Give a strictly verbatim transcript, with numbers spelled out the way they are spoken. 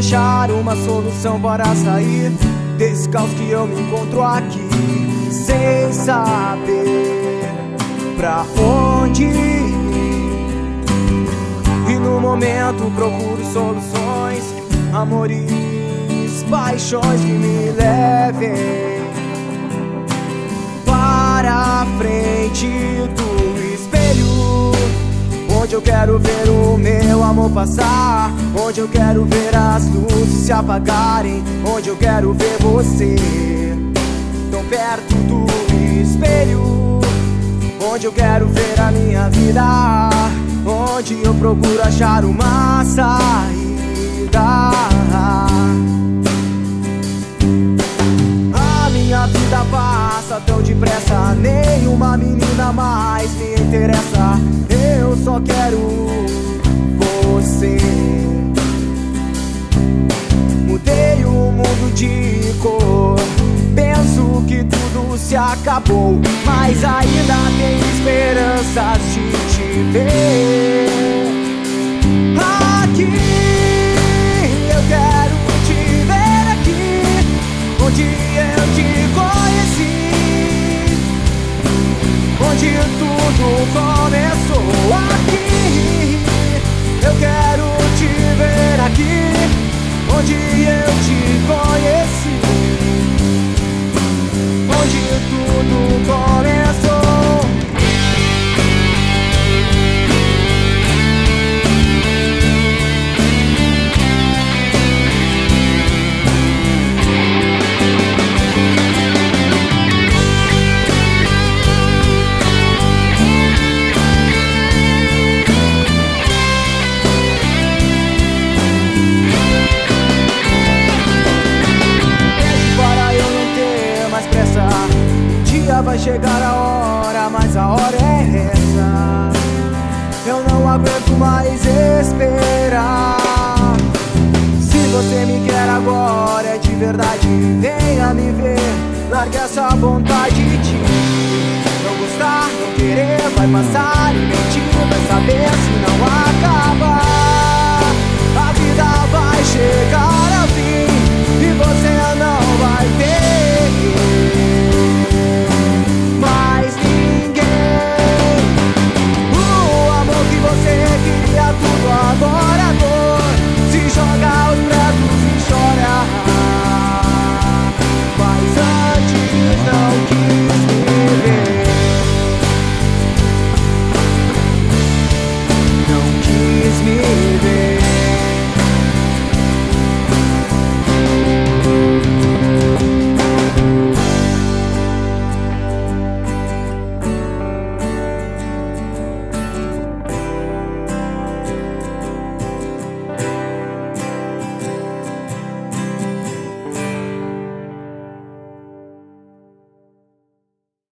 achar uma solução para sair desse caos que eu me encontro aqui, sem saber pra onde ir. E no momento procuro soluções, amores, paixões que me levem para a frente do espelho, onde eu quero ver o meu amor passar, onde eu quero ver as luzes se apagarem, onde eu quero ver você tão perto do espelho, onde eu quero ver a minha vida, onde eu procuro achar uma saída. A minha vida passa tão depressa, nenhuma menina mais me interessa. Eu só quero você. Mudei o mundo de cor, penso que tudo se acabou, mas ainda tenho esperanças de te ver aqui. Eu quero te ver aqui, onde eu te conheci, onde tudo começou aqui. Eu quero te ver aqui, onde eu te conheci, onde tudo começou. Vai chegar a hora, mas a hora é essa. Eu não aguento mais esperar. Se você me quer agora, é de verdade, venha me ver. Largue essa vontade de não gostar, não querer, vai passar e mentir, vai saber se não há